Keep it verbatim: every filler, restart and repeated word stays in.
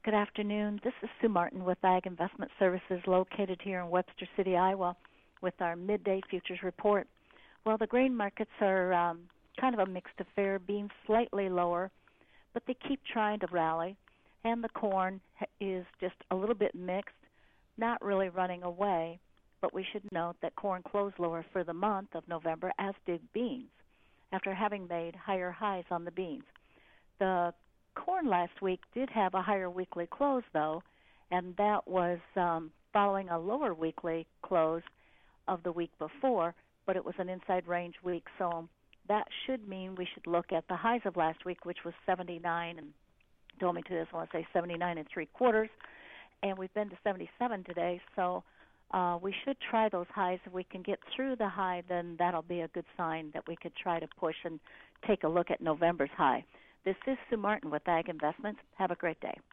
Good afternoon. This is Sue Martin with Ag Investment Services located here in Webster City, Iowa with our midday futures report. Well, the grain markets are um, kind of a mixed affair, being slightly lower, but they keep trying to rally. And the corn is just a little bit mixed, not really running away, but we should note that corn closed lower for the month of November, as did beans, after having made higher highs on the beans. The corn last week did have a higher weekly close, though, and that was um, following a lower weekly close of the week before, but it was an inside range week, so that should mean we should look at the highs of last week, which was seventy-nine, and told me to this, I want to say seventy-nine and three quarters, and we've been to seventy-seven today, so uh, we should try those highs. If we can get through the high, then that'll be a good sign that we could try to push and take a look at November's high. This is Sue Martin with Ag Investments. Have a great day.